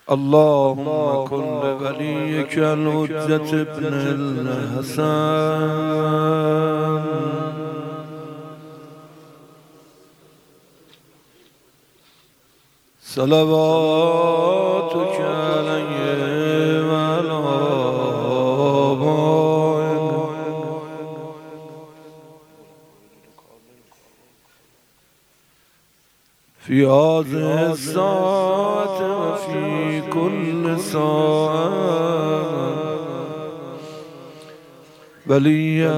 اللهم كن لوليك الحجة ابن الحسن صلواتك عليه وعلى آبائه في هذه الساعة وفي كل ساعة وليا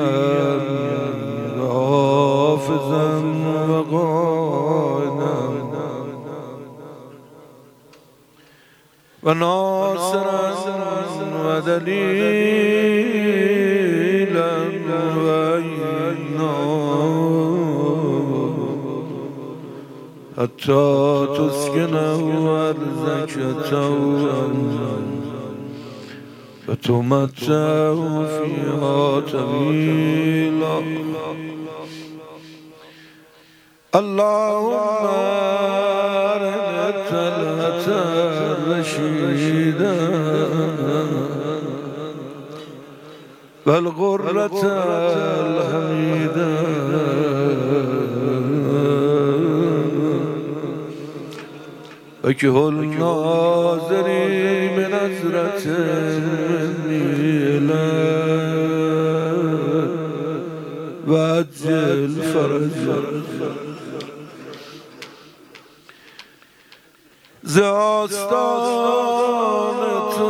وحافظا وقائدا وناصرا ودليلا وعينا حتى تسكنه أرضك طوعا فتمتعه فيها طويلا. اللهم أرنا الطلعة الرشيدة والغرة الحميدة وكه الناظري بنظرة النيلة وعجل فرجا ز آستان تو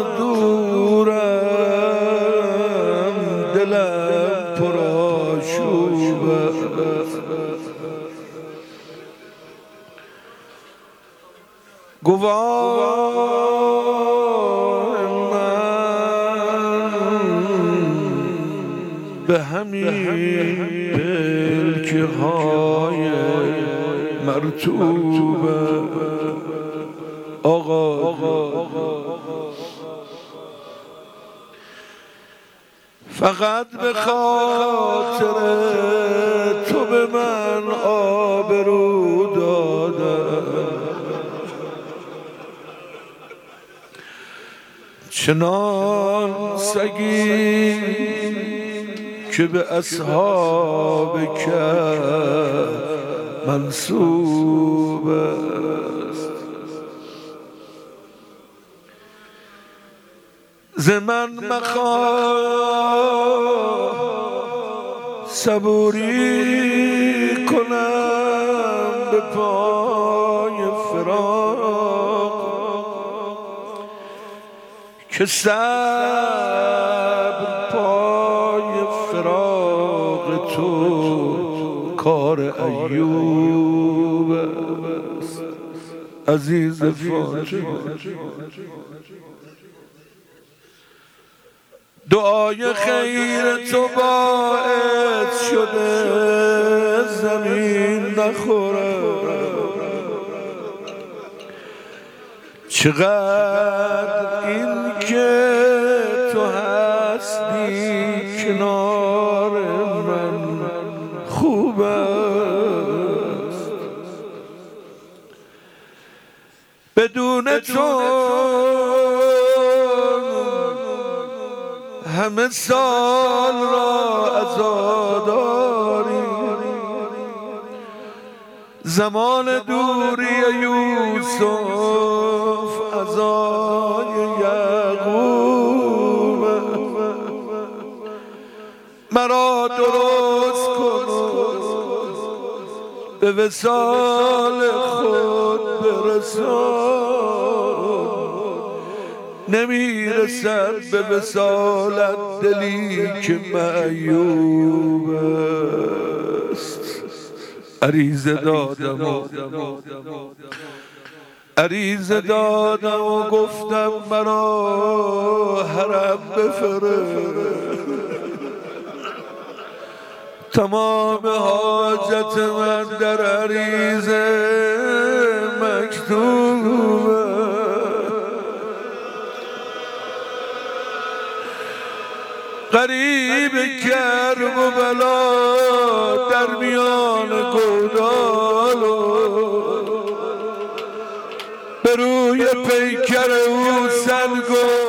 دورم دلم پر آشوب گواه من به همین پلکه های مرطوب آقا فقط به خاطر تو به من آبرو داده چنان سگی که به اصحاب کهف منسوب است ز من مخواه صبوری کنم به پای فراق که صبر پای فراق تو کار ایوب است. عزیز فاطمه دعای خیر تو باعث شده زمین نخوره چقدر این که تو هستی کنار من خوب است بدون تو همه سال را عزاداری زمان دوری یوسف عزای یعقوب مرا درست کن به وصال خود برسان نمیرسد به وصالت دلی که معیوب است. عریضه دادم و گفتم مرا حرم بفرست تمام حاجت من در عریضه مکتوبه غریب کرب و بلا در میان گودال به روی پیک پیکر او سنگو